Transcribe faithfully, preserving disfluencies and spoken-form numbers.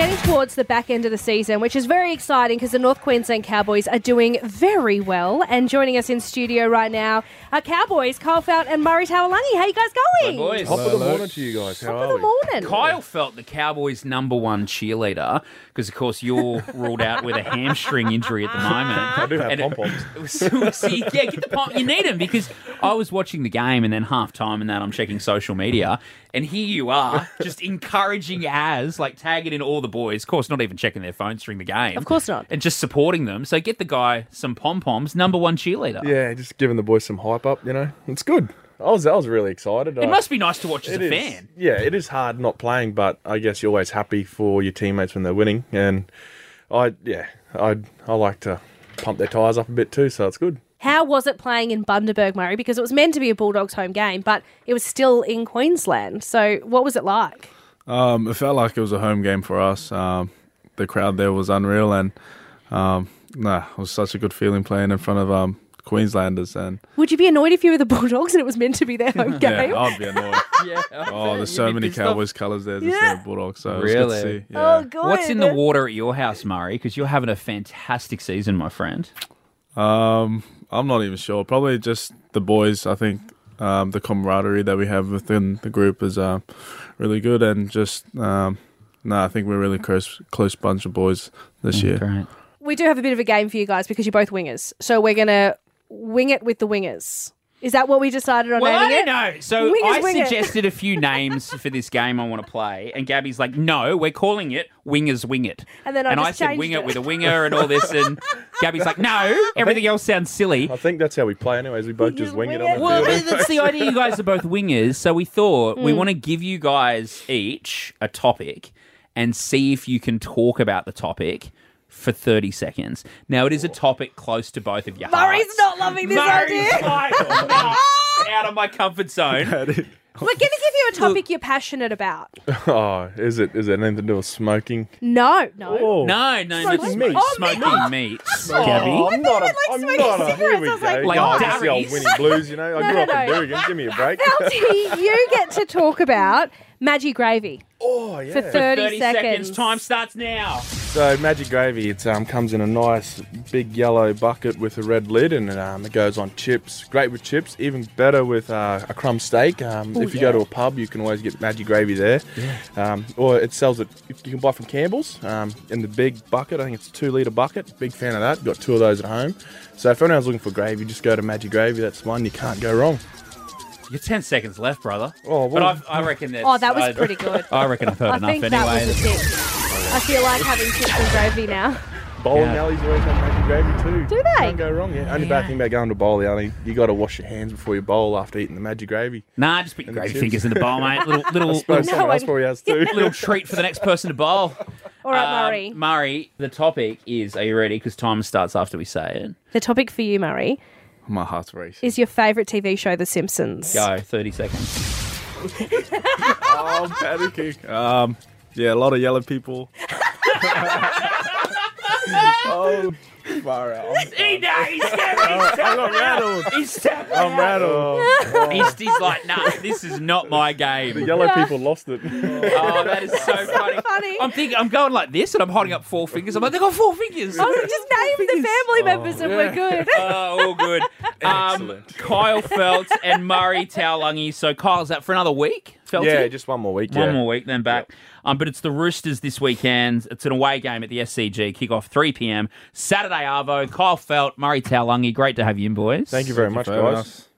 getting towards the back end of the season, which is very exciting because the North Queensland Cowboys are doing very well. And joining us in studio right now are Cowboys, Kyle Felt and Murray Taulagi. How you guys going? Hello, boys. Top of the morning to you guys. How Top are of the we? morning. Kyle Felt the Cowboys' number one cheerleader because, of course, you're ruled out with a hamstring injury at the moment. I do have And it- pom-poms. See, yeah, get the pom- you need them because I was watching the game and then half time and that I'm checking social media and here you are just encouraging Az, like tagging in all the boys, of course not even checking their phones during the game. Of course not. And just supporting them. So get the guy some pom-poms, number one cheerleader. Yeah, just giving the boys some hype up, you know. It's good. I was I was really excited. It must be nice to watch as It a is. fan. Yeah, it is hard not playing, but I guess you're always happy for your teammates when they're winning. And I, yeah, I I like to pump their tyres up a bit too, so it's good. How was it playing in Bundaberg, Murray? Because it was meant to be a Bulldogs home game, but it was still in Queensland. So what was it like? Um, it felt like it was a home game for us. Um, the crowd there was unreal, and um, nah, it was such a good feeling playing in front of um, Queenslanders. And Would you be annoyed if you were the Bulldogs and it was meant to be their home game? yeah, I'd be annoyed. Yeah. Oh, there's so many Cowboys colours there. Just Yeah. yeah. Bulldogs. So it was Really? good to see. Yeah. Oh, good. What's in the water at your house, Murray? Because you're having a fantastic season, my friend. Um, I'm not even sure. Probably just the boys. I think um, the camaraderie that we have within the group is uh, really good, and just um, no, I think we're a really close, close bunch of boys this year. Great. We do have a bit of a game for you guys because you're both wingers. So we're going to wing it with the wingers. Is that what we decided on Well, I naming don't it? know. So Wingers I wing it. suggested a few names for this game I want to play, and Gabby's like, "No, we're calling it Wingers Wing It." And then I just I said, changed "Wing it. it. with a winger" and all this, and Gabby's like, "No, everything else sounds silly." I think that's how we play anyways. We both You just wing it wing on it. the Well, field. that's the idea. You guys are both wingers, so we thought Hmm. we want to give you guys each a topic and see if you can talk about the topic for thirty seconds. Now, it is a topic close to both of your Murray's hearts. not loving this Murray's idea. like, "No, out of my comfort zone." We're going to give you a topic you're passionate about. Oh, is it is it anything to do with smoking? No, no. Oh. No, no, Smoking no. meat. Oh, Smoking meats, Gabby. Oh, I'm not a, like I'm smoking not a, here cigarettes. we I was go. like, Like oh, just the old Darry's. winning blues, you know. I No, grew no, up no. in Durigan. Give me a break. Felty, you get to talk about Maggi Gravy Oh, yeah. for thirty, thirty seconds. Time starts now. So Magic Gravy, it um, comes in a nice big yellow bucket with a red lid, and um, it goes on chips. Great with chips, even better with uh, a crumb steak. Um, Ooh, if you yeah. go to a pub, you can always get Magic Gravy there. Um, or it sells it, you can buy from Campbell's um, in the big bucket. I think it's a two litre bucket. Big fan of that. Got two of those at home. So if anyone's looking for gravy, just go to Magic Gravy. That's one. You can't go wrong. You're ten seconds left, brother. Oh, but well- I, I reckon that's... Oh, that was I- pretty good. I reckon I've heard I enough think anyway. that was a tick. I feel like having chips and gravy now. Bowling Yeah. alleys always have Magic Gravy too. Do they? Can't go wrong. Yeah. Only bad thing about going to a bowling alley, you got to wash your hands before you bowl after eating the Magic Gravy. Nah, just put your And the gravy chips. fingers in the bowl, mate. Little, little, I suppose little, someone else one. probably has too. little treat for the next person to bowl. All right, Um, Murray. Murray, the topic is, are you ready? Because time starts after we say it. The topic for you, Murray, My heart's racing. is your favourite T V show, The Simpsons. Go, thirty seconds. Oh, panicking. Um, yeah, a lot of yellow people. oh, far out. He knows, he's I got rattled. He's tapping I'm out. rattled. He's, he's like, nah, this is not my game. The yellow people lost it. Oh, that is so funny. funny. I'm thinking, I'm going like this, and I'm holding up four fingers. I'm like, they got four fingers. I was like, just name the family members and we're good. Oh, all good. Um, Excellent. Kyle Felt and Murray Taulagi. So, Kyle's that for another week? Felty? Yeah, just one more week. One yeah. more week, then back. Um, but it's the Roosters this weekend. It's an away game at the S C G. Kick off three p.m. Saturday, Arvo. Kyle Felt, Murray Taulagi. Great to have you in, boys. Thank you very Thank you much, for having guys. us.